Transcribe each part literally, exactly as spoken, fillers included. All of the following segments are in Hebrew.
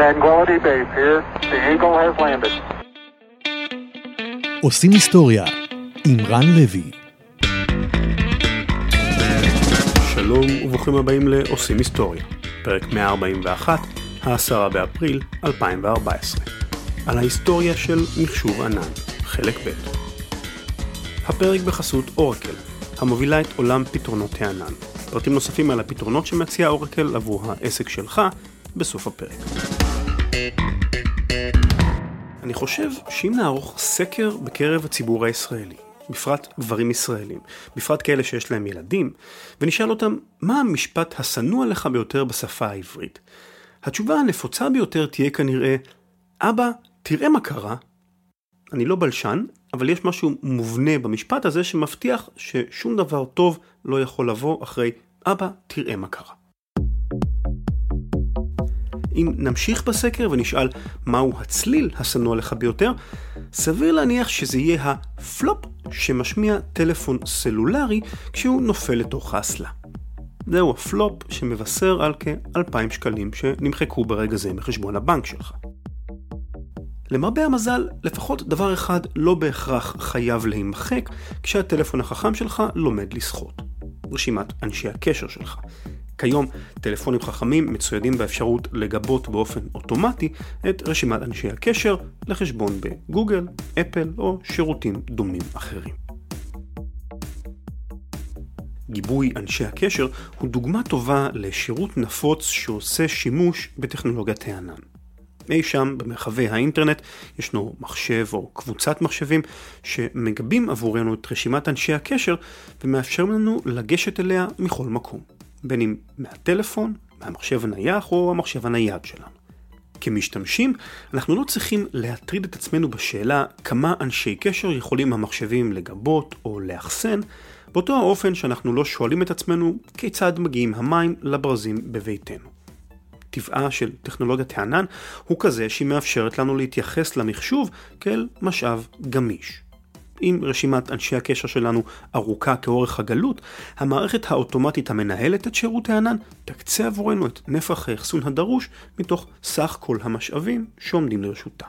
Tranquility Base here. The Eagle has landed. עושים היסטוריה עם רן לוי. שלום וברוכים הבאים לעושים היסטוריה, פרק מאה ארבעים ואחת, העשרה באפריל אלפיים וארבע עשרה, על ההיסטוריה של מחשוב ענן, חלק ב'. הפרק בחסות אורקל, המובילה את עולם פתרונות הענן. פרטים נוספים על הפתרונות שמציע אורקל עבור העסק שלך בסוף הפרק. אני חושב שאם נערוך סקר בקרב הציבור הישראלי, בפרט גברים ישראלים, בפרט כאלה שיש להם ילדים, ונשאל אותם מה המשפט השנוא עליך ביותר בשפה העברית, התשובה הנפוצה ביותר תהיה כנראה, אבא, תראה מה קרה. אני לא בלשן, אבל יש משהו מובנה במשפט הזה שמבטיח ששום דבר טוב לא יכול לבוא אחרי, אבא, תראה מה קרה. אם נמשיך בסקר ונשאל מהו הצליל השנוא עליך ביותר, סביר להניח שזה יהיה הפלופ שמשמיע טלפון סלולרי כשהוא נופל לתוך האסלה. זהו הפלופ שמבשר על כ-אלפיים שקלים שנמחקו ברגע זה מחשבון הבנק שלך. למרבה המזל, לפחות דבר אחד לא בהכרח חייב להימחק כשהטלפון החכם שלך לומד לשחות. רשימת אנשי הקשר שלך. כיום, טלפונים חכמים מצוידים באפשרות לגבות באופן אוטומטי את רשימת אנשי הקשר לחשבון בגוגל, אפל או שירותים דומים אחרים. גיבוי אנשי הקשר הוא דוגמה טובה לשירות נפוץ שעושה שימוש בטכנולוגיית הענן. אי שם במרחבי האינטרנט ישנו מחשב או קבוצת מחשבים שמגבים עבורנו את רשימת אנשי הקשר ומאפשרים לנו לגשת אליה מכל מקום. בין אם מהטלפון, מהמחשב הנייח או המחשב הנייד שלנו. כמשתמשים, אנחנו לא צריכים להטריד את עצמנו בשאלה כמה אנשי קשר יכולים המחשבים לגבות או לאחסן, באותו האופן שאנחנו לא שואלים את עצמנו כיצד מגיעים המים לברזים בביתנו. טבעה של טכנולוגיית הענן הוא כזה שהיא מאפשרת לנו להתייחס למחשוב כאל משאב גמיש. אם רשימת אנשי הקשר שלנו ארוכה כאורך הגלות, המערכת האוטומטית המנהלת את שירות הענן תקצה עבורנו את נפח האחסון הדרוש מתוך סך כל המשאבים שעומדים לרשותה.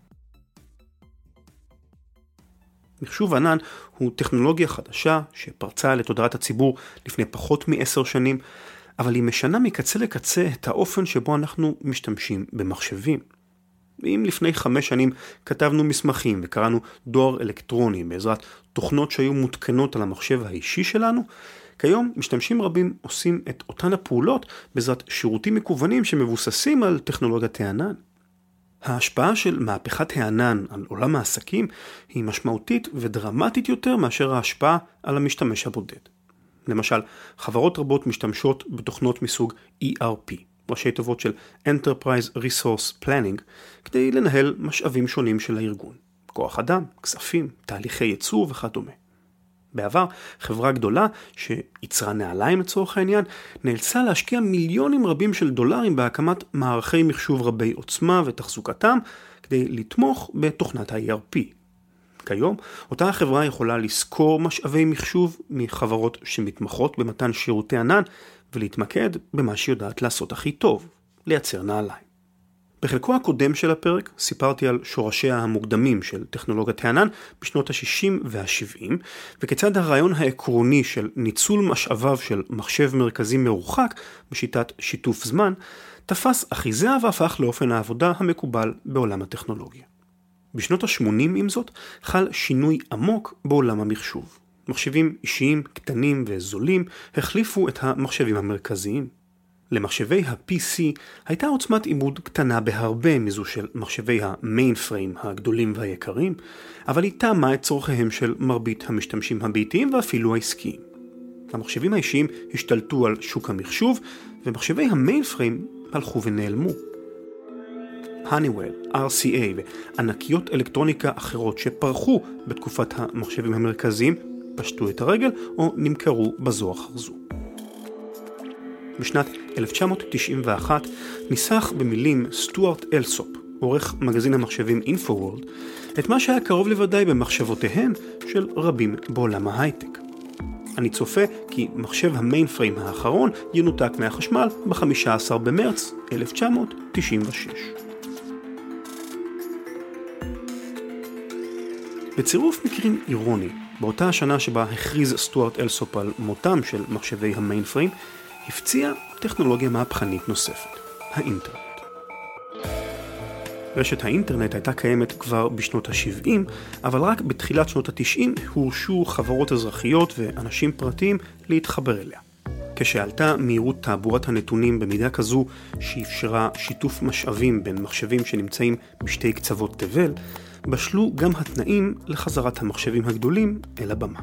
מחשוב ענן הוא טכנולוגיה חדשה שפרצה לתודעת הציבור לפני פחות מעשר שנים, אבל היא משנה מקצה לקצה את האופן שבו אנחנו משתמשים במחשבים. אם לפני חמש שנים כתבנו מסמכים וקראנו דואר אלקטרוני בעזרת תוכנות שהיו מותקנות על המחשב האישי שלנו, כיום משתמשים רבים עושים את אותן הפעולות בעזרת שירותים מקוונים שמבוססים על טכנולוגיית הענן. ההשפעה של מהפכת הענן על עולם העסקים היא משמעותית ודרמטית יותר מאשר ההשפעה על המשתמש הבודד. למשל, חברות רבות משתמשות בתוכנות מסוג E R P. ראשי תיבות של Enterprise Resource Planning, כדי לנהל משאבים שונים של הארגון. כוח אדם, כספים, תהליכי ייצור וכדומה. בעבר, חברה גדולה שיצרה נעליים לצורך העניין, נאלצה להשקיע מיליונים רבים של דולרים בהקמת מערכי מחשוב רבי עוצמה ותחזוקתם, כדי לתמוך בתוכנת ה-E R P. כיום, אותה החברה יכולה לסקור משאבי מחשוב מחברות שמתמחות במתן שירותי ענן, ולהתמקד במה שיודעת לעשות הכי טוב, לייצר נעליים. בחלקו הקודם של הפרק סיפרתי על שורשיה המוקדמים של טכנולוגיית הענן בשנות ה-שישים וה-שבעים, וכיצד הרעיון העקרוני של ניצול משאביו של מחשב מרכזי מרוחק בשיטת שיתוף זמן, תפס אחיזה והפך לאופן העבודה המקובל בעולם הטכנולוגיה. בשנות ה-שמונים עם זאת חל שינוי עמוק בעולם המחשוב. מחשבים אישיים, קטנים וזולים החליפו את המחשבים המרכזיים. למחשבי ה-P C הייתה עוצמת עיבוד קטנה בהרבה מזו של מחשבי המיינפריים הגדולים והיקרים, אבל היא תאמה את צורכיהם של מרבית המשתמשים הביתיים ואפילו העסקיים. המחשבים האישיים השתלטו על שוק המחשוב, ומחשבי המיינפריים הלכו ונעלמו. Honeywell, R C A וענקיות אלקטרוניקה אחרות שפרחו בתקופת המחשבים המרכזיים פשטו את הרגל או נמכרו בזו אחר זו. בשנת אלף תשע מאות תשעים ואחת ניסח במילים סטוארט אלסופ, עורך מגזין המחשבים InfoWorld, את מה שהיה קרוב לוודאי במחשבותיהם של רבים בעולם ההייטק. אני צופה כי מחשב המיינפריים האחרון ינותק מהחשמל ב-חמישה עשר במרץ אלף תשע מאות תשעים ושש. בצירוף מקרים אירוני, באותה השנה שבה הכריז סטוארט אלסופ על מותם של מחשבי המיינפריים, הפציעה טכנולוגיה מהפכנית נוספת, האינטרנט. רשת האינטרנט הייתה קיימת כבר בשנות ה-שבעים, אבל רק בתחילת שנות ה-תשעים הורשו חברות אזרחיות ואנשים פרטיים להתחבר אליה. כשעלתה מהירות תעבורת הנתונים במידה כזו שאפשרה שיתוף משאבים בין מחשבים שנמצאים בשתי קצוות תבל, בשלו גם התנאים לחזרת המחשבים הגדולים אל הבמה.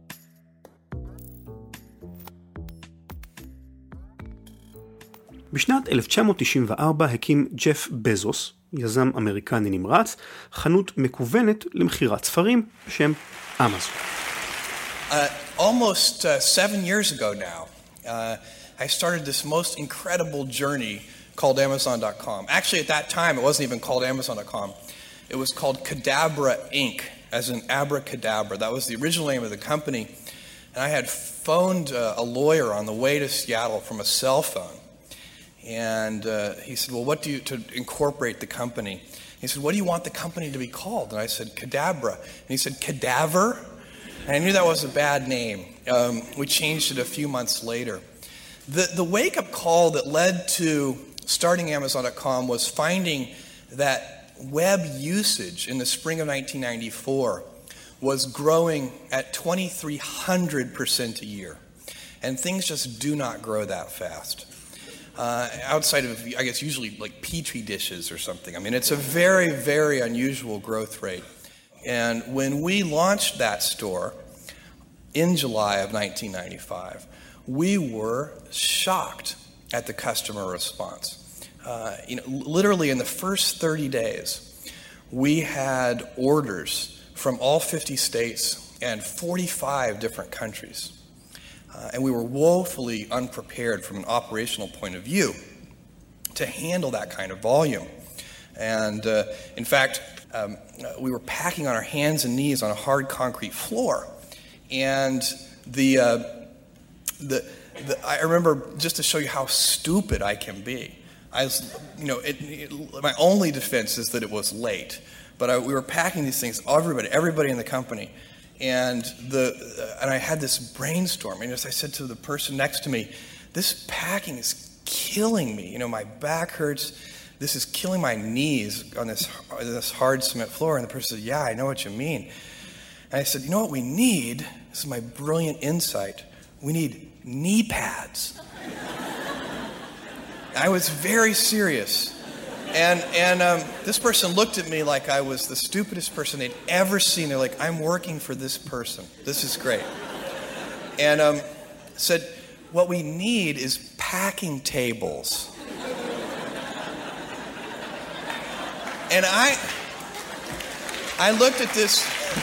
בשנת אלף תשע מאות תשעים וארבע הקים ג'ף בזוס, יזם אמריקני נמרץ, חנות מקוונת למכירת ספרים בשם אמזון. Uh, almost uh, seven years ago now, uh, I started this most incredible journey called Amazon dot com. Actually, at that time, it wasn't even called Amazon dot com. It was called Cadabra Incorporated, as in abracadabra. That was the original name of the company. And I had phoned uh, a lawyer on the way to Seattle from a cell phone. And uh, he said, well, what do you, to incorporate the company? He said, what do you want the company to be called? And I said, Cadabra. And he said, Cadaver? And I knew that was a bad name. Um, we changed it a few months later. The, the wake-up call that led to starting Amazon dot com was finding that web usage in the spring of nineteen ninety-four was growing at twenty-three hundred percent a year. And things just do not grow that fast. Uh, outside of, I guess, usually like Petri dishes or something. I mean, it's a very, very unusual growth rate. And when we launched that store in July of nineteen ninety-five, we were shocked at the customer response. Uh, you know, literally in the first thirty days, we had orders from all fifty states and forty-five different countries. Uh, and we were woefully unprepared from an operational point of view to handle that kind of volume. And uh, in fact, um, we were packing on our hands and knees on a hard concrete floor. And the, uh, the, the I remember, just to show you how stupid I can be, I was, you know, it, it, my only defense is that it was late. But I, we were packing these things, everybody, everybody in the company. And the uh, and I had this brainstorm, and as I said to the person next to me, this packing is killing me. You know, my back hurts. This is killing my knees on this on this hard cement floor. And the person said, "Yeah, I know what you mean." And I said, "You know what we need? This is my brilliant insight. We need knee pads." I was very serious. And and um, this person looked at me like I was the stupidest person they'd ever seen. They're like, I'm working for this person. This is great. And um, said, what we need is packing tables. And I, I looked at this,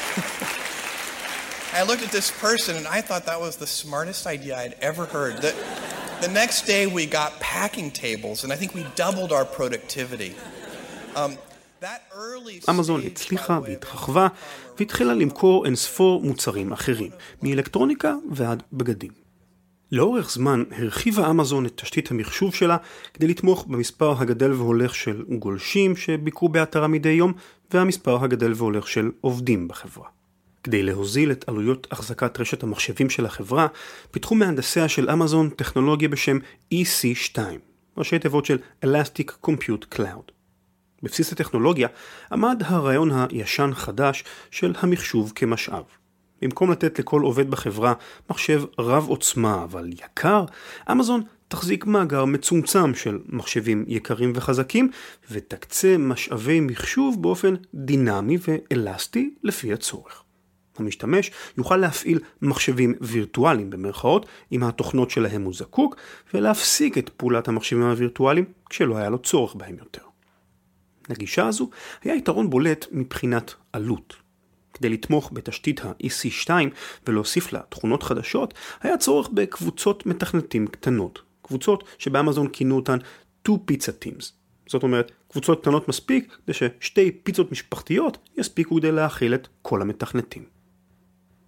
I looked at this person, and I thought that was the smartest idea I'd ever heard. That. The next day we got packing tables, and I think we doubled our productivity. Um, that early אמזון הצליחה והתרחבה והתחילה למכור אינספור מוצרים אחרים, מאלקטרוניקה ועד בגדים. לאורך זמן הרחיבה אמזון את תשתית המחשוב שלה כדי לתמוך במספר הגדל והולך של גולשים שביקרו באתרה מדי יום, והמספר הגדל והולך של עובדים בחברה. כדי להוזיל את עלויות החזקת רשת המחשבים של החברה, פיתחו מהנדסיה של אמזון טכנולוגיה בשם E C שתיים, ראשי תיבות של Elastic Compute Cloud. בבסיס הטכנולוגיה עמד הרעיון הישן חדש של המחשוב כמשאב. במקום לתת לכל עובד בחברה מחשב רב עוצמה אבל יקר, אמזון תחזיק מאגר מצומצם של מחשבים יקרים וחזקים, ותקצה משאבי מחשוב באופן דינמי ואלסטי לפי הצורך. המשתמש יוכל להפעיל מחשבים וירטואליים במרכאות אם התוכנות שלהם הוא זקוק, ולהפסיק את פעולת המחשבים הווירטואליים כשלא היה לו צורך בהם יותר. לגישה הזו היה יתרון בולט מבחינת עלות. כדי לתמוך בתשתית ה-E C שתיים ולהוסיף לה תכונות חדשות, היה צורך בקבוצות מתכנתים קטנות, קבוצות שבאמזון כינו אותן two pizza teams. זאת אומרת, קבוצות קטנות מספיק כדי ששתי פיצות משפחתיות יספיקו כדי להכיל את כל המתכנתים.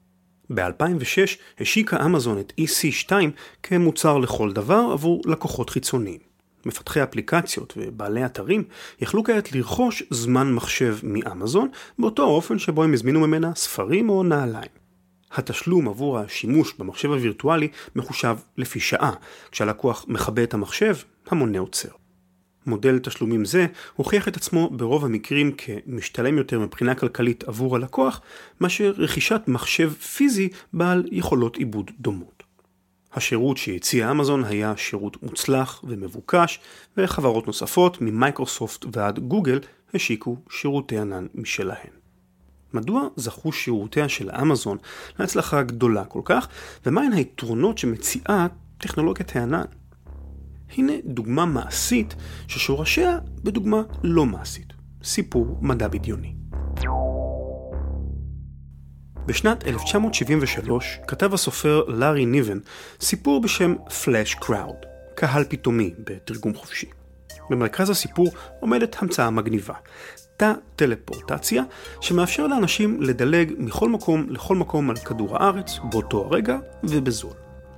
ב-אלפיים ושש השיקה אמזון את אי סי שתיים כמוצר לכל דבר עבור לקוחות חיצוניים. מפתחי אפליקציות ובעלי אתרים יכלו כעת לרכוש זמן מחשב מאמזון באותו האופן שבו הם הזמינו ממנה ספרים או נעליים. התשלום עבור השימוש במחשב הווירטואלי מחושב לפי שעה. כשהלקוח מכבה את המחשב, המונה עוצר. מודל תשלומים זה הוכיח את עצמו ברוב המקרים כמשתלם יותר מבחינה כלכלית עבור הלקוח, מאשר רכישת מחשב פיזי בעל יכולות עיבוד דומות. השירות שהציע אמזון היה שירות מוצלח ומבוקש, וחברות נוספות ממייקרוסופט ועד גוגל השיקו שירותי ענן משלהן. מדוע זכו שירותיה של אמזון להצלחה גדולה כל כך, ומהן היתרונות שמציעה טכנולוגיית הענן? הנה דוגמה מעשית ששורשיה בדוגמה לא מעשית. סיפור מדע בדיוני. בשנת אלף תשע מאות שבעים ושלוש כתב הסופר לארי ניבן סיפור בשם Flash Crowd, קהל פתאומי בתרגום חופשי. במרכז הסיפור עומדת המצאה מגניבה, תא טלפורטציה שמאפשר לאנשים לדלג מכל מקום לכל מקום על כדור הארץ באותו הרגע ובזול.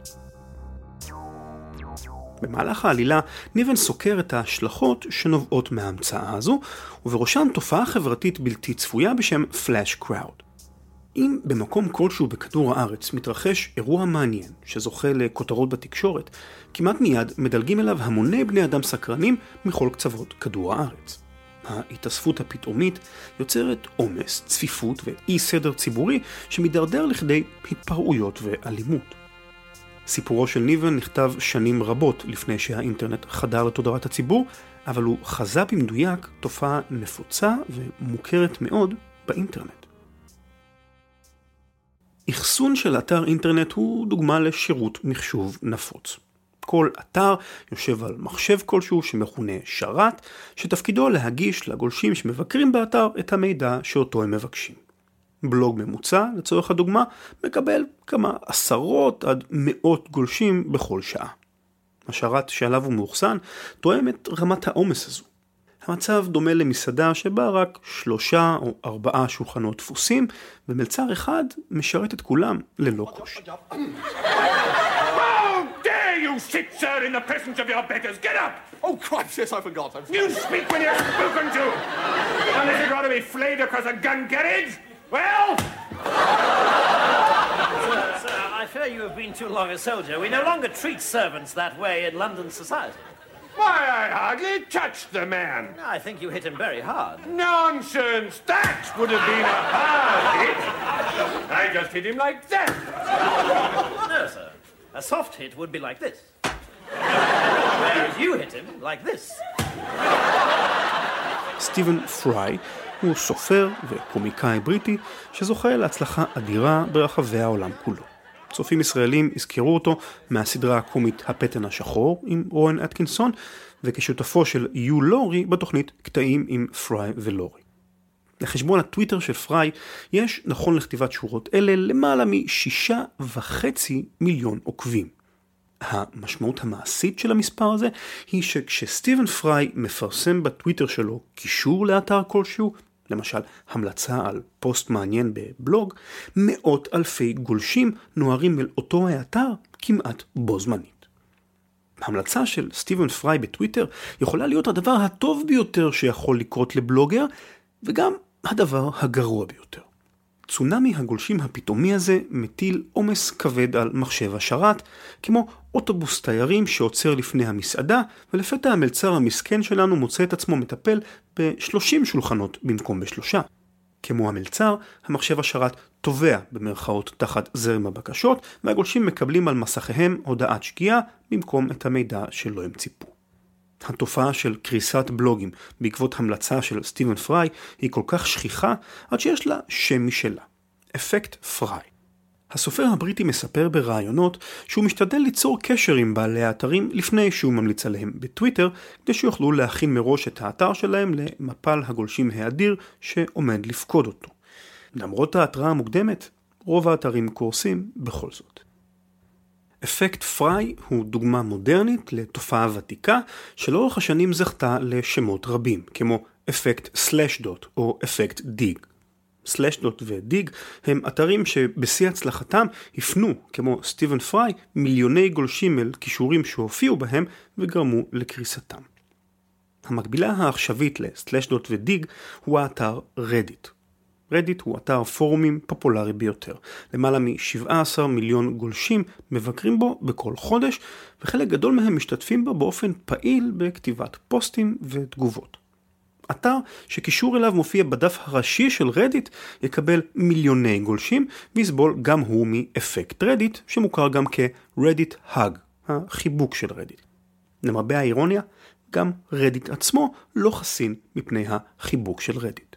במהלך העלילה ניבן סוקר את ההשלכות שנובעות מההמצאה הזו, ובראשן תופעה חברתית בלתי צפויה בשם Flash Crowd. אם במקום כלשהו בכדור הארץ מתרחש אירוע מעניין שזוכה לכותרות בתקשורת, כמעט מיד מדלגים אליו המוני בני אדם סקרנים מכל קצוות כדור הארץ. ההתאספות הפתאומית יוצרת עומס, צפיפות ואי סדר ציבורי שמדרדר לכדי התפרעויות ואלימות. סיפורו של ניבן נכתב שנים רבות לפני שהאינטרנט חדר לתודעת הציבור, אבל הוא חזה במדויק תופעה נפוצה ומוכרת מאוד באינטרנט. אחסון של אתר אינטרנט הוא דוגמה לשירות מחשוב נפוץ. כל אתר יושב על מחשב כלשהו שמכונה שרת, שתפקידו להגיש לגולשים שמבקרים באתר את המידע שאותו הם מבקשים. בלוג ממוצע, לצורך הדוגמה, מקבל כמה עשרות עד מאות גולשים בכל שעה. השרת שעליו הוא מאוחסן תואם את רמת העומס הזו. המצב דומה למסעדה שבה רק שלושה או ארבעה שולחנות דפוסים, ומלצר אחד משרת את כולם ללא קושי. You sit, sir, in the presence of your betters. Get up! Oh, Christ, yes, I forgot. I'm You speak when you're spoken to! Unless you'd rather be flayed across a gun carriage? Well? Sir, sir, I fear you have been too long a soldier. We no longer treat servants that way in London society. Why, I hardly touched the man. I think you hit him very hard. Nonsense! That would have been a hard hit. I just hit him like that. No, sir. A soft hit would be like this. Whereas you hit him like this. סטיבן פריי הוא סופר וקומיקאי בריטי שזוכה להצלחה אדירה ברחבי העולם כולו. צופים ישראלים הזכירו אותו מהסדרה הקומית הפטן השחור עם רואן אטקינסון, וכשותפו של יו לורי בתוכנית קטעים עם פריי ולורי. לחשבון הטוויטר של פריי יש, נכון לכתיבת שורות אלה, למעלה משישה וחצי מיליון עוקבים. המשמעות המעשית של המספר הזה היא שכשסטיבן פריי מפרסם בטוויטר שלו קישור לאתר כלשהו, למשל המלצה על פוסט מעניין בבלוג, מאות אלפי גולשים נוערים אל אותו האתר כמעט בו זמנית. ההמלצה של סטיבן פריי בטוויטר יכולה להיות הדבר הטוב ביותר שיכול לקרות לבלוגר, וגם הדבר הגרוע ביותר. צונמי הגולשים הפתאומי הזה מטיל עומס כבד על מחשב השרת, כמו אוטובוס תיירים שעוצר לפני המסעדה, ולפתע המלצר המסכן שלנו מוצא את עצמו מטפל ב-שלושים שולחנות במקום בשלושה. כמו המלצר, המחשב השרת תובע במרכאות תחת זרם הבקשות, והגולשים מקבלים על מסכיהם הודעת שגיאה במקום את המידע שלא הם ציפו. התופעה של קריסת בלוגים בעקבות המלצה של סטיבן פריי היא כל כך שכיחה עד שיש לה שם משלה, אפקט פריי. הסופר הבריטי מספר ברעיונות שהוא משתדל ליצור קשר עם בעלי האתרים לפני שהוא ממליץ עליהם בטוויטר, כדי שיוכלו להכין מראש את האתר שלהם למפל הגולשים האדיר שעומד לפקוד אותו. למרות ההתראה המוקדמת, רוב האתרים קורסים בכל זאת. אפקט פריי הוא דוגמה מודרנית לתופעה ותיקה שלאורך השנים זכתה לשמות רבים, כמו אפקט סלאש דוט או אפקט דיג. סלאשדוט ודיג הם אתרים שבשיא הצלחתם הפנו, כמו סטיבן פריי, מיליוני גולשים אל קישורים שהופיעו בהם וגרמו לקריסתם. המקבילה העכשווית לסלאשדוט ודיג הוא האתר רדיט. רדיט הוא אתר פורומים פופולרי ביותר. למעלה מ-שבעה עשר מיליון גולשים מבקרים בו בכל חודש, וחלק גדול מהם משתתפים בו באופן פעיל בכתיבת פוסטים ותגובות. אתר שקישור אליו מופיע בדף הראשי של רדיט יקבל מיליוני גולשים, ויסבול גם הוא מאפקט רדיט, שמוכר גם כרדיט האג, החיבוק של רדיט. למרבה האירוניה, גם רדיט עצמו לא חסין מפני החיבוק של רדיט.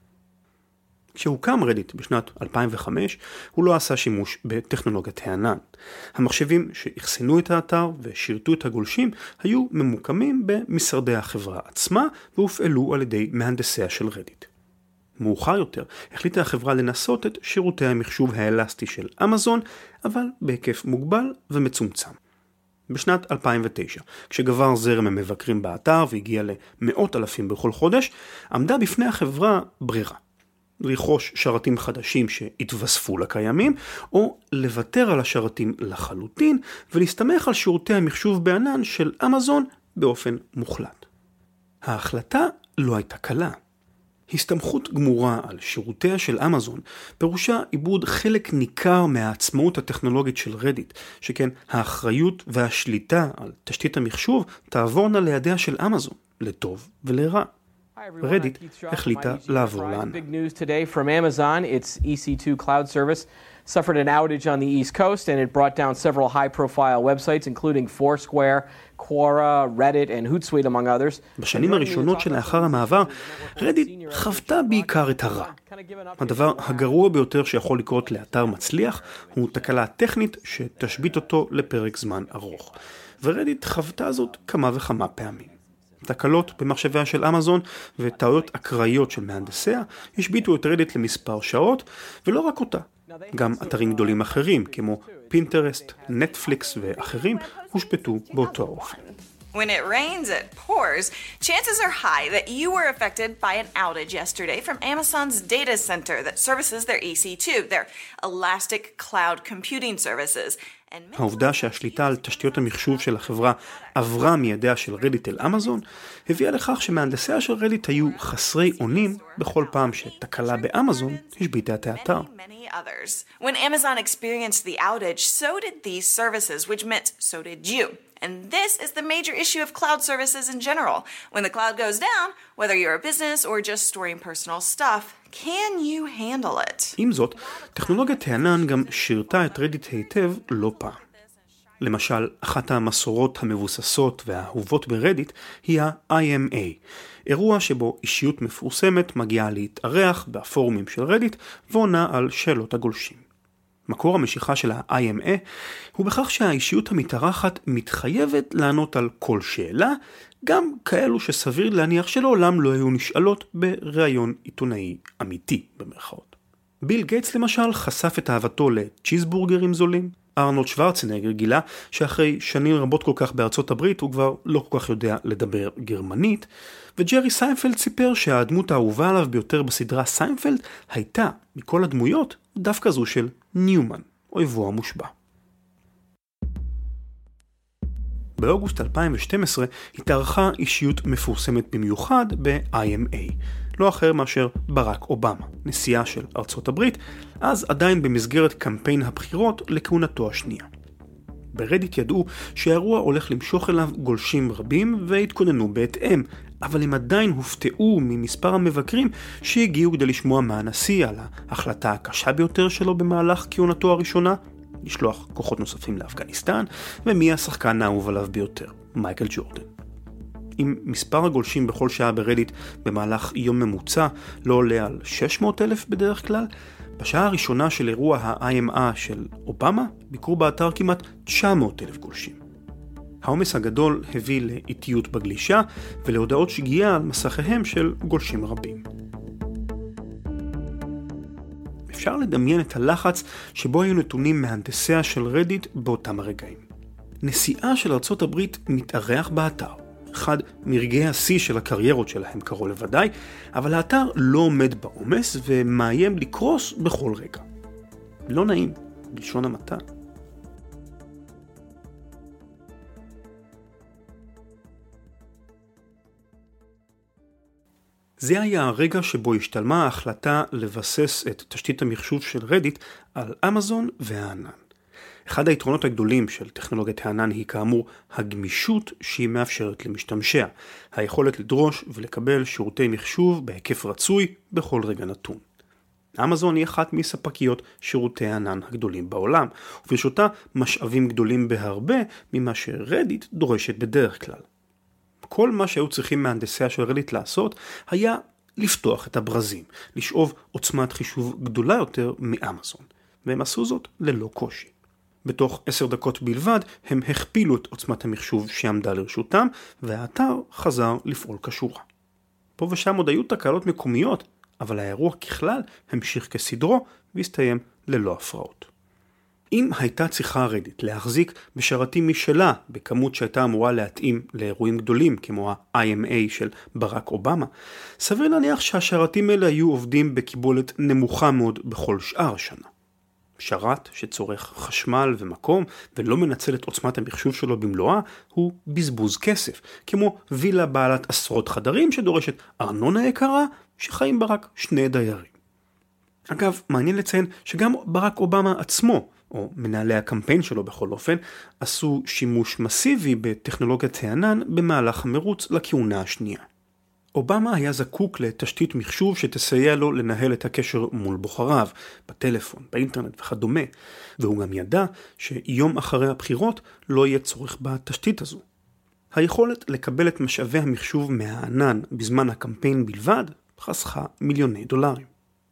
כשהוקם רדיט בשנת אלפיים וחמש, הוא לא עשה שימוש בטכנולוגיית הענן. המחשבים שהחסינו את האתר ושירתו את הגולשים היו ממוקמים במשרדי החברה עצמה והופעלו על ידי מהנדסיה של רדיט. מאוחר יותר החליטה החברה לנסות את שירותי המחשוב האלסטי של אמזון, אבל בהיקף מוגבל ומצומצם. בשנת אלפיים ותשע, כשגבר זרם המבקרים באתר והגיע למאות אלפים בכל חודש, עמדה בפני החברה ברירה. לרכוש שרתים חדשים שהתווספו לקיימים, או לוותר על השרתים לחלוטין ולהסתמך על שירותי המחשוב בענן של אמזון באופן מוחלט. ההחלטה לא הייתה קלה. הסתמכות גמורה על שירותיה של אמזון פירושה איבוד חלק ניכר מהעצמאות הטכנולוגית של רדיט, שכן האחריות והשליטה על תשתית המחשוב תעבורנה לידיה של אמזון, לטוב ולרע. רדיט החליטה לעבור לענן. Big news today from Amazon. Its E C two cloud service suffered an outage on the East Coast and it brought down several high-profile websites including Foursquare, Quora, Reddit and Hootsuite among others. בשנים הראשונות שלאחר המעבר, רדיט חוותה בעיקר את הרע. הדבר הגרוע ביותר שיכול לקרות לאתר מצליח הוא תקלה טכנית שתשבית אותו לפרק זמן ארוך. ורדיט חוותה זאת כמה וכמה פעמים. תקלות במחשביה של אמזון וטעויות אקראיות של מהנדסיה השביטו את רדיט למספר שעות, ולא רק אותה. גם אתרים גדולים אחרים כמו פינטרסט, נטפליקס ואחרים הושבתו באותו האופן. When it rains, it pours. Chances are high that you were affected by an outage yesterday from Amazon's data center that services their E C two, their elastic cloud computing services. העובדה שהשליטה על תשתיות המחשוב של החברה עברה מידיה של רדיט אל אמזון, הביאה לכך שמהנדסיה של רדיט היו חסרי אונים בכל פעם שתקלה באמזון השביתה את האתר. When Amazon experienced the outage, so did these services, which meant so did you. And this is the major issue of cloud services in general. When the cloud goes down, whether you're a business or just storing personal stuff, can you handle it? עם זאת, טכנולוגיית הענן גם שירתה את רדיט היטב לא פעם. למשל, אחת המסורות המבוססות והאהובות ברדיט היא ה-I M A, אירוע שבו אישיות מפורסמת מגיעה להתארח בפורומים של רדיט ועונה על שאלות הגולשים. מקור המשיכה של ה-I M A הוא בכך שהאישיות המתארחת מתחייבת לענות על כל שאלה, גם כאלו שסביר להניח שלעולם לא היו נשאלות בראיון עיתונאי אמיתי במרכאות. ביל גייטס למשל חשף את אהבתו לצ'יזבורגרים זולים. ארנולד שוורצנגר גילה שאחרי שנים רבות כל כך בארצות הברית הוא כבר לא כל כך יודע לדבר גרמנית, וג'רי סיינפלד סיפר שהדמות האהובה עליו ביותר בסדרה סיינפלד הייתה מכל הדמויות דווקא זו של ניומן, אויבו המושבע. באוגוסט אלפיים ושתים עשרה התארחה אישיות מפורסמת במיוחד ב-I M A, לא אחר מאשר ברק אובמה, נשיאה של ארצות הברית, אז עדיין במסגרת קמפיין הבחירות לכהונתו השנייה. ברדיט ידעו שהאירוע הולך למשוך אליו גולשים רבים והתכוננו בהתאם, אבל הם עדיין הופתעו ממספר המבקרים שהגיעו כדי לשמוע מהנשיא על ההחלטה הקשה ביותר שלו במהלך כהונתו הראשונה, לשלוח כוחות נוספים לאפגניסטן, ומי השחקן האהוב עליו ביותר, מייקל ג'ורדן. אם מספר הגולשים בכל שעה ברדיט במהלך יום ממוצע לא עולה על שש מאות אלף בדרך כלל, בשעה הראשונה של אירוע ה-I M A של אובמה ביקרו באתר כמעט תשע מאות אלף גולשים. העומס הגדול הביא לאיטיות בגלישה ולהודעות שגיאה על מסכיהם של גולשים רבים. אפשר לדמיין את הלחץ שבו היו נתונים מהנדסיה של רדיט באותם הרגעים. נשיאה של ארצות הברית מתארח באתר, אחד מרגעי השיא של הקריירות שלהם קרוב לוודאי, אבל האתר לא עומד בעומס ומאיים לקרוס בכל רגע. לא נעים, בלשון המעטה. זה היה הרגע שבו השתלמה ההחלטה לבסס את תשתית המחשוב של רדיט על אמזון והענן. אחד היתרונות הגדולים של טכנולוגיית הענן היא כאמור הגמישות שהיא מאפשרת למשתמשיה, היכולת לדרוש ולקבל שירותי מחשוב בהיקף רצוי בכל רגע נתון. אמזון היא אחת מספקיות שירותי הענן הגדולים בעולם, וברשותה משאבים גדולים בהרבה ממה שרדיט דורשת בדרך כלל. כל מה שהיו צריכים מהנדסיה של רדיט לעשות היה לפתוח את הברזים, לשאוב עוצמת חישוב גדולה יותר מאמזון, והם עשו זאת ללא קושי. בתוך עשר דקות בלבד הם הכפילו את עוצמת המחשוב שעמדה לרשותם, והאתר חזר לפעול כשורה. פה ושם עוד היו תקלות מקומיות, אבל האירוע ככלל המשיך כסדרו והסתיים ללא הפרעות. אם הייתה צריכה רדיט להחזיק בשרתים משלה בכמות שהייתה אמורה להתאים לאירועים גדולים כמו ה-איי אם איי של ברק אובמה, סביר להניח שהשרתים האלה היו עובדים בקיבולת נמוכה מאוד בכל שאר השנה. שרת שצורך חשמל ומקום ולא מנצל את עוצמת המחשוב שלו במלואה הוא בזבוז כסף, כמו וילה בעלת עשרות חדרים שדורשת ארנונה יקרה שחיים בה רק שני דיירים. אגב, מעניין לציין שגם ברק אובמה עצמו, או מנהלי הקמפיין שלו בכל אופן, עשו שימוש מסיבי בטכנולוגיית הענן במהלך המרוץ לכהונה השנייה. אובמה היה זקוק לתשתית מחשוב שתסייע לו לנהל את הקשר מול בוחריו, בטלפון, באינטרנט וכדומה, והוא גם ידע שיום אחרי הבחירות לא יהיה צורך בתשתית הזו. היכולת לקבל את משאבי המחשוב מהענן בזמן הקמפיין בלבד חסכה מיליוני דולרים.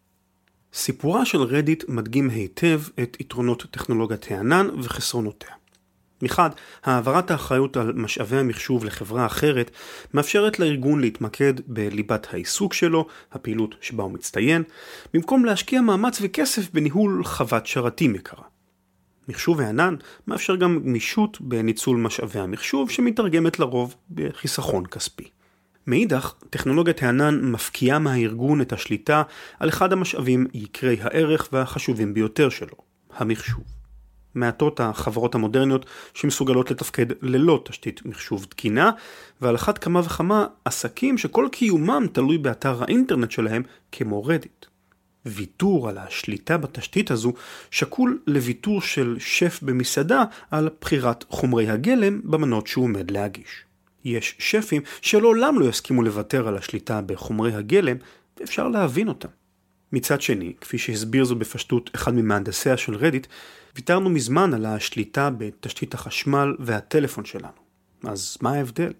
סיפורה של רדיט מדגים היטב את יתרונות טכנולוגיית הענן וחסרונותיה. מחד, העברת האחריות על משאבי המחשוב לחברה אחרת מאפשרת לארגון להתמקד בליבת העיסוק שלו, הפעילות שבה הוא מצטיין, במקום להשקיע מאמץ וכסף בניהול חוות שרתים יקרה. מחשוב הענן מאפשר גם גמישות בניצול משאבי המחשוב שמתרגמת לרוב בחיסכון כספי. מאידך, טכנולוגיית הענן מפקיעה מהארגון את השליטה על אחד המשאבים יקרי הערך והחשובים ביותר שלו, המחשוב. מעטות החברות המודרניות שמסוגלות לתפקד ללא תשתית מחשוב תקינה, ועל אחת כמה וכמה עסקים שכל קיומם תלוי באתר האינטרנט שלהם כמו רדיט. ויתור על השליטה בתשתית הזו שקול לוויתור של שף במסעדה על בחירת חומרי הגלם במנות שהוא עומד להגיש. יש שפים שלעולם לא יסכימו לוותר על השליטה בחומרי הגלם, ואפשר להבין אותם. מצד שני, כפי שהסביר זו בפשטות אחד ממהנדסיה של רדיט, ויתרנו מזמן על השליטה בתשתית החשמל והטלפון שלנו. אז מה ההבדל?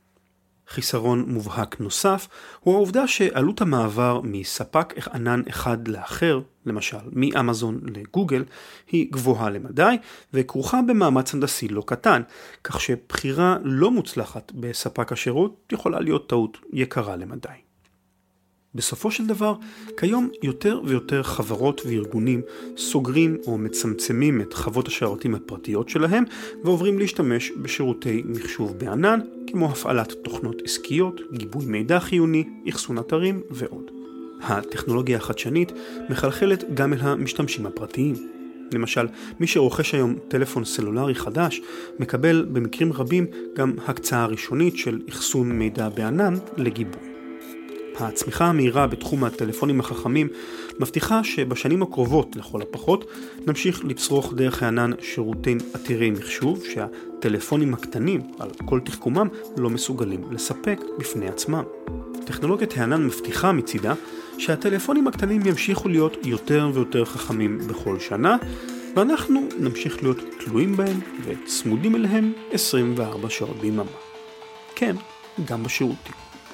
חיסרון מובהק נוסף הוא העובדה שעלות המעבר מספק ענן אחד לאחר, למשל מאמזון לגוגל, היא גבוהה למדי וכרוכה במאמץ הנדסי לא קטן, כך שבחירה לא מוצלחת בספק השירות יכולה להיות טעות יקרה למדי. בסופו של דבר, כיום יותר ויותר חברות וארגונים סוגרים או מצמצמים את חוות השרתים הפרטיות שלהם ועוברים להשתמש בשירותי מחשוב בענן, כמו הפעלת תוכנות עסקיות, גיבוי מידע חיוני, אחסון אתרים ועוד. הטכנולוגיה החדשנית מחלחלת גם אל המשתמשים הפרטיים. למשל, מי שרוכש היום טלפון סלולרי חדש מקבל במקרים רבים גם הקצאה ראשונית של אחסון מידע בענן לגיבוי. הצמיחה המהירה בתחום הטלפונים החכמים מבטיחה שבשנים הקרובות לכל הפחות נמשיך לצרוך דרך הענן שירותים עתירי מחשוב שהטלפונים הקטנים על כל תחכומם לא מסוגלים לספק בפני עצמם. טכנולוגיית הענן מבטיחה מצידה שהטלפונים הקטנים ימשיכו להיות יותר ויותר חכמים בכל שנה, ואנחנו נמשיך להיות תלויים בהם וצמודים אליהם עשרים וארבע שעות ביממה. כן, גם בשירותים.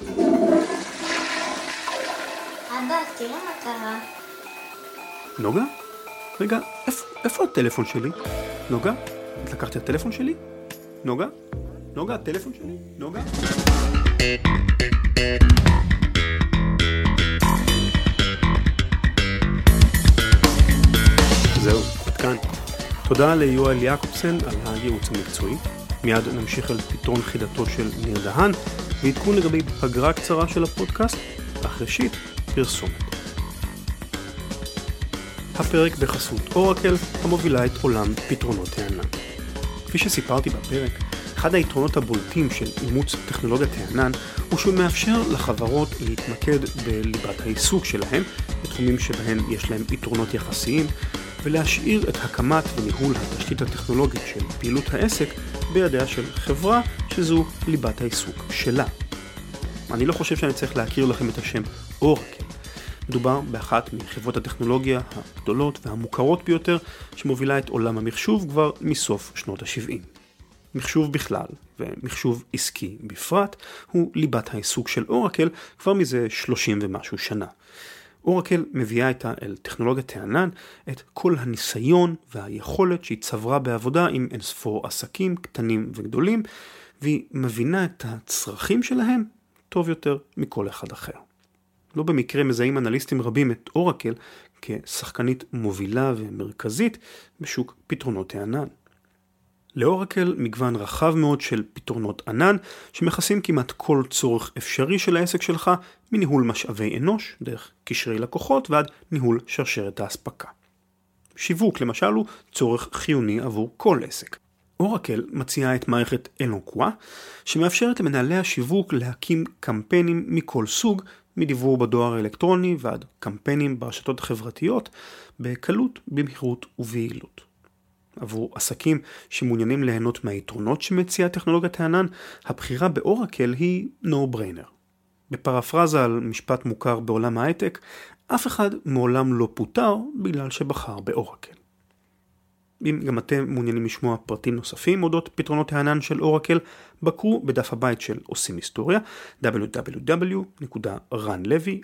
אבא, תראה מה קרה. נוגה? רגע, איפה, איפה הטלפון שלי? נוגה? את לקחת את הטלפון שלי? נוגה? נוגה, הטלפון שלי? נוגה? זהו, עד כאן. תודה ליואל יעקובסן על הייעוץ המקצועי. מיד נמשיך אל פתרון חידתו של ניר דהן, ועדכון לגבי פגרה קצרה של הפודקאסט, אך ראשית, פרסומת. הפרק בחסות אורקל, המובילה את עולם פתרונות הענן. כפי שסיפרתי בפרק, אחד היתרונות הבולטים של אימוץ טכנולוגיית הענן הוא שהוא מאפשר לחברות להתמקד בליבת העיסוק שלהם, בתחומים שבהם יש להם יתרונות יחסיים, ולהשאיר את הקמת וניהול התשתית הטכנולוגית של פעילות העסק בידיה של חברה שזו ליבת העיסוק שלה. אני לא חושב שאני צריך להכיר לכם את השם אורקל. מדובר באחת מחברות הטכנולוגיה הגדולות והמוכרות ביותר שמובילה את עולם המחשוב כבר מסוף שנות ה-שבעים. מחשוב בכלל ומחשוב עסקי בפרט הוא ליבת העיסוק של אורקל כבר מזה שלושים ומשהו שנה. אורקל מביאה איתה אל טכנולוגיית הענן את כל הניסיון והיכולת שהיא צברה בעבודה עם אינספור עסקים קטנים וגדולים, והיא מבינה את הצרכים שלהם טוב יותר מכל אחד אחר. לא במקרה מזהים אנליסטים רבים את אורקל כשחקנית מובילה ומרכזית בשוק פתרונות הענן. לאורקל מגוון רחב מאוד של פתרונות ענן שמכסים כמעט כל צורך אפשרי של העסק שלך, מניהול משאבי אנוש דרך קשרי לקוחות ועד ניהול שרשרת האספקה. שיווק למשל הוא צורך חיוני עבור כל עסק. אורקל מציעה את מערכת אלונקווה שמאפשרת למנהלי השיווק להקים קמפיינים מכל סוג, מדיוור בדואר האלקטרוני ועד קמפיינים ברשתות החברתיות בקלות, במהירות וביעילות. עבור עסקים שמעוניינים ליהנות מהיתרונות שמציעה טכנולוגיית הענן, הבחירה באורקל היא no brainer. בפרפרזה על משפט מוכר בעולם ההייטק, אף אחד מעולם לא פוטר בגלל שבחר באורקל. אם גם אתם מעוניינים לשמוע פרטים נוספים אודות פתרונות הענן של אורקל, בקרו בדף הבית של עושים היסטוריה דאבליו דאבליו דאבליו נקודה רן לוי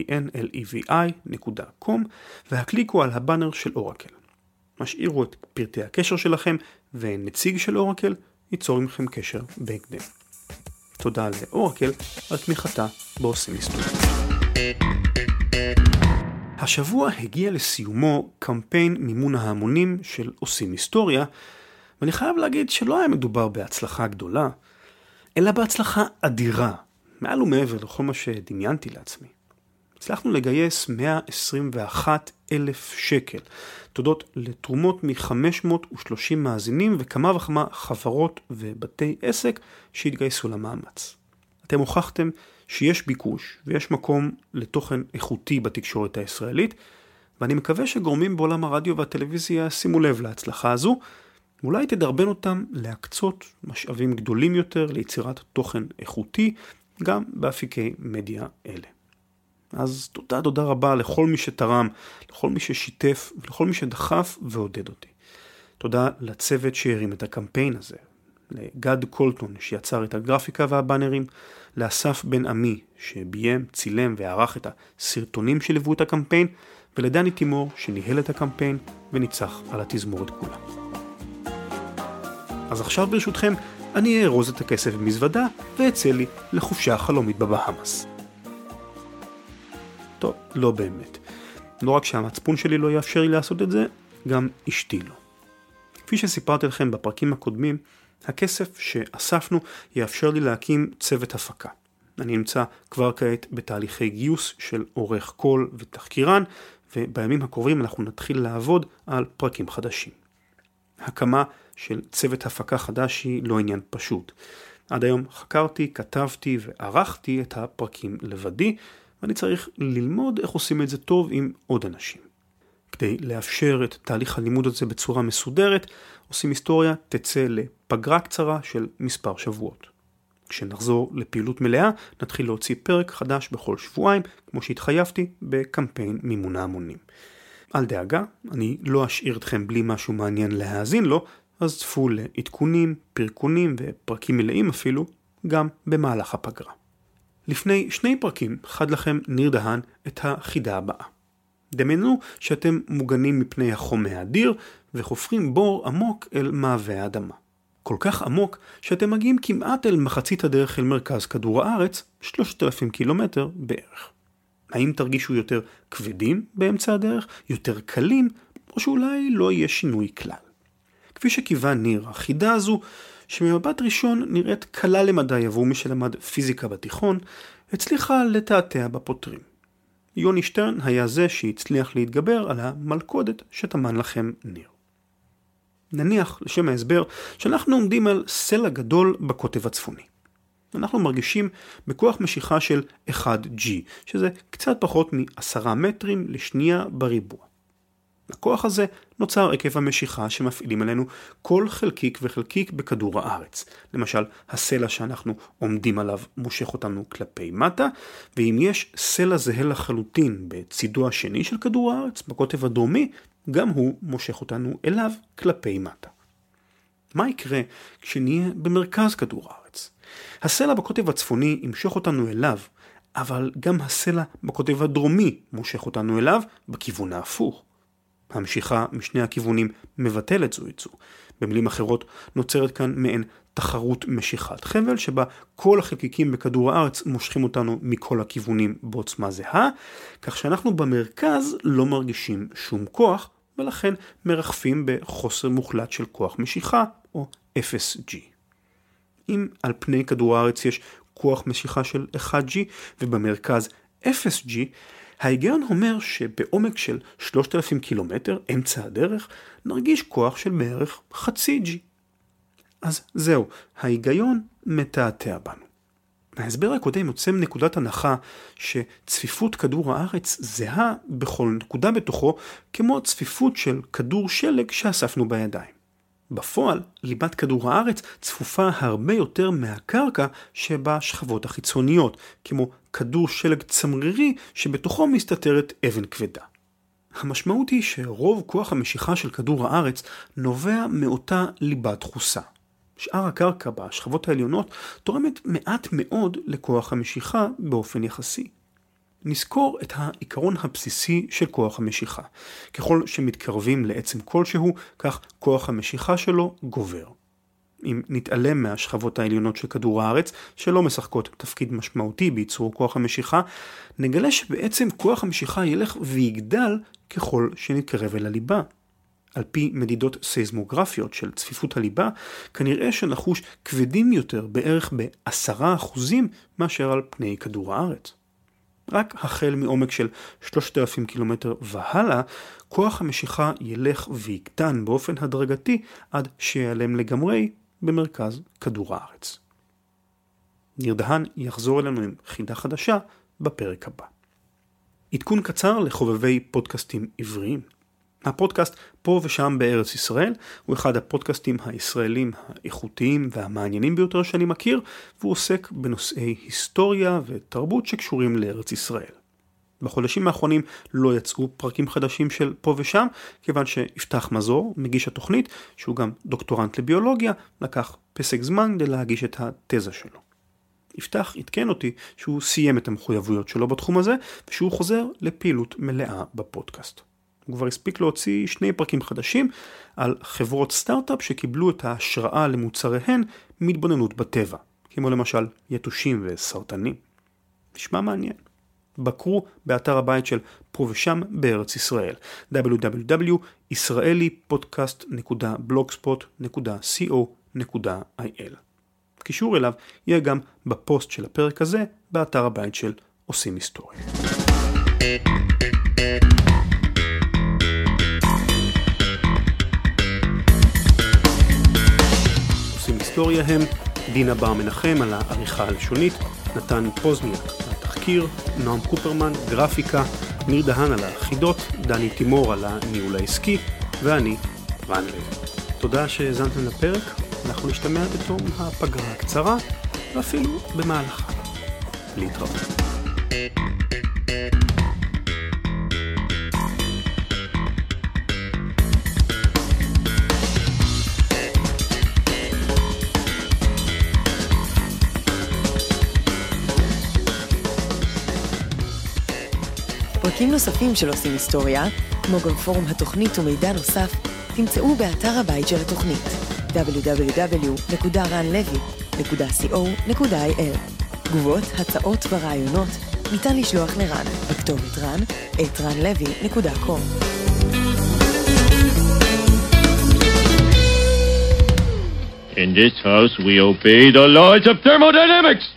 נקודה קום והקליקו על הבאנר של אורקל. משאירו את פרטי הקשר שלכם ונציג של אורקל ייצור עמכם קשר בהקדם. תודה לאורקל על תמיכתה בעושים היסטוריה. השבוע הגיע לסיומו קמפיין מימון ההמונים של עושים היסטוריה, ואני חייב להגיד שלא היה מדובר בהצלחה גדולה, אלא בהצלחה אדירה, מעל ומעבר לכל מה שדמיינתי לעצמי. הצלחנו לגייס מאה עשרים ואחד אלף שקל, תודות לתרומות מ-חמש מאות ושלושים מאזינים וכמה וכמה חברות ובתי עסק שהתגייסו למאמץ. אתם הוכחתם שיש ביקוש ויש מקום לתוכן איכותי בתקשורת הישראלית, ואני מקווה שגורמים בעולם הרדיו והטלוויזיה שימו לב להצלחה הזו, ואולי תדרבן אותם להקצות משאבים גדולים יותר ליצירת תוכן איכותי גם באפיקי מדיה אלה. אז תודה, תודה רבה לכל מי שתרם, לכל מי ששיתף ולכל מי שדחף ועודד אותי. תודה לצוות שהרים את הקמפיין הזה, לגד קולטון שיצר את הגרפיקה והבאנרים, לאסף בן עמי שביים, צילם וערך את הסרטונים שליוו את הקמפיין, ולדני תימור שניהל את הקמפיין וניצח על התזמורת כולה. אז עכשיו ברשותכם אני ארוז את הכסף במזוודה ואצא לי לחופשה חלומית בבהאמאס. טוב, לא באמת. לא רק שהמצפון שלי לא יאפשר לי לעשות את זה, גם אשתי לא. כפי שסיפרתי לכם בפרקים הקודמים, הכסף שאספנו יאפשר לי להקים צוות הפקה. אני נמצא כבר כעת בתהליכי גיוס של עורך קול ותחקירן, ובימים הקרובים אנחנו נתחיל לעבוד על פרקים חדשים. הקמה של צוות הפקה חדש היא לא עניין פשוט. עד היום חקרתי, כתבתי וערכתי את הפרקים לבדי, ואני צריך ללמוד איך עושים את זה טוב עם עוד אנשים. כדי לאפשר את תהליך הלימוד הזה בצורה מסודרת, עושים היסטוריה תצא לפגרה קצרה של מספר שבועות. כשנחזור לפעילות מלאה, נתחיל להוציא פרק חדש בכל שבועיים, כמו שהתחייבתי בקמפיין מימון ההמונים. אל דאגה, אני לא אשאיר אתכם בלי משהו מעניין להאזין לו, אז צפו לעדכונים, פרקונים ופרקים מלאים אפילו, גם במהלך הפגרה. לפני שני פרקים חד לכם ניר דהן את החידה הבאה. דמיינו שאתם מוגנים מפני החום האדיר וחופרים בור עמוק אל מעבה האדמה. כל כך עמוק שאתם מגיעים כמעט אל מחצית הדרך אל מרכז כדור הארץ, שלושת אלפים קילומטר בערך. האם תרגישו יותר כבדים באמצע הדרך, יותר קלים, או שאולי לא יהיה שינוי כלל? כפי שקיווה ניר, החידה הזו שמבט ראשון נראית קלה למדי עבור מי שלמד פיזיקה בתיכון, הצליחה לתעתע בפותרים. יוני שטרן היה זה שהצליח להתגבר על המלכודת שטמן לכם ניר. נניח, לשם ההסבר, שאנחנו עומדים על סלע גדול בקוטב הצפוני. אנחנו מרגישים בכוח משיכה של אחד ג'י, שזה קצת פחות מעשרה מטרים לשנייה בריבוע. הכוח הזה נוצר עקב המשיכה שמפעילים עלינו כל חלקיק וחלקיק בכדור הארץ. למשל, הסלע שאנחנו עומדים עליו מושך אותנו כלפי מטה, ואם יש סלע זהה לחלוטין בצידו השני של כדור הארץ, בקוטב הדרומי, גם הוא מושך אותנו אליו כלפי מטה. מה יקרה כשנהיה במרכז כדור הארץ? הסלע בקוטב הצפוני ימשוך אותנו אליו, אבל גם הסלע בקוטב הדרומי מושך אותנו אליו בכיוון ההפוך. המשיכה משני הכיוונים מבטלת זו את זו. במילים אחרות נוצרת כאן מעין תחרות משיכת חבל, שבה כל החלקיקים בכדור הארץ מושכים אותנו מכל הכיוונים בעוצמה זהה, כך שאנחנו במרכז לא מרגישים שום כוח, ולכן מרחפים בחוסר מוחלט של כוח משיכה, או אפס ג'י. אם על פני כדור הארץ יש כוח משיכה של אחד ג'י, ובמרכז אפס ג'י, ההיגיון אומר שבעומק של שלושת אלפים קילומטר, אמצע הדרך, נרגיש כוח של בערך חצי ג'י. אז זהו, ההיגיון מתעתע בנו. ההסבר הקודם יוצא מנקודת הנחה שצפיפות כדור הארץ זהה בכל נקודה בתוכו, כמו צפיפות של כדור שלג שאספנו בידיים. בפועל, ליבת כדור הארץ צפופה הרבה יותר מהקרקע שבשכבות החיצוניות, כמו כדור שלג צמרירי שבתוכו מסתתרת אבן כבדה. המשמעות היא שרוב כוח המשיכה של כדור הארץ נובע מאותה ליבה דחוסה. שאר הקרקע בשכבות העליונות תורמת מעט מאוד לכוח המשיכה באופן יחסי. נזכור את העיקרון הבסיסי של כוח המשיכה. ככל שמתקרבים לעצם כלשהו, כך כוח המשיכה שלו גובר. אם נתעלם מהשכבות העליונות של כדור הארץ, שלא משחקות תפקיד משמעותי בייצור כוח המשיכה, נגלה שבעצם כוח המשיכה ילך ויגדל ככל שנתקרב אל הליבה. על פי מדידות סייזמוגרפיות של צפיפות הליבה, כנראה שנחוש כבדים יותר בערך בעשרה אחוזים מאשר על פני כדור הארץ. רק החל מעומק של שלושת אלפים קילומטר והלאה, כוח המשיכה ילך ויקטן באופן הדרגתי עד שיעלם לגמרי במרכז כדור הארץ. ניר דהן יחזור אלינו עם חידה חדשה בפרק הבא. עדכון קצר לחובבי פודקאסטים עבריים. הפודקאסט פה ושם בארץ ישראל הוא אחד הפודקאסטים הישראלים האיכותיים והמעניינים ביותר שאני מכיר, והוא עוסק בנושאי היסטוריה ותרבות שקשורים לארץ ישראל. בחודשים האחרונים לא יצאו פרקים חדשים של פה ושם, כיוון שיפתח מזור, מגיש התוכנית, שהוא גם דוקטורנט לביולוגיה, לקח פסק זמן כדי להגיש את התזה שלו. יפתח עדכן אותי שהוא סיים את המחויבויות שלו בתחום הזה, ושהוא חוזר לפעילות מלאה בפודקאסט. הוא כבר הספיק להוציא שני פרקים חדשים על חברות סטארט-אפ שקיבלו את ההשראה למוצריהן מהתבוננות בטבע, כמו למשל יתושים וסרטנים. נשמע מעניין. בקרו באתר הבית של פה ושם בארץ ישראל, דאבליו דאבליו דאבליו נקודה ישראלי פודקאסט נקודה בלוגספוט נקודה סי או נקודה איי אל. קישור אליו יהיה גם בפוסט של הפרק הזה באתר הבית של עושים היסטוריה. היסטוריה הם דינה בר מנחם על העריכה הלשונית, נתן פוזניאק על התחקיר, נועם קופרמן, גרפיקה, ניר דהן על החידות, דני תימור על הניהול העסקי, ואני, רן לוי. תודה שהזנתם לפרק, אנחנו נשתמע בתום הפגרה הקצרה, ואפילו במהלכה. להתראות. פרקים נוספים של עושים היסטוריה, כמו גם פורום התוכנית ומידע נוסף, תמצאו באתר הבית של התוכנית דאבליו דאבליו דאבליו נקודה רן לוי נקודה סי או נקודה איי אל. תגובות, הצעות ורעיונות ניתן לשלוח לרן בכתובת רן את רן לוי נקודה קום. In this house, we obey the laws of thermodynamics.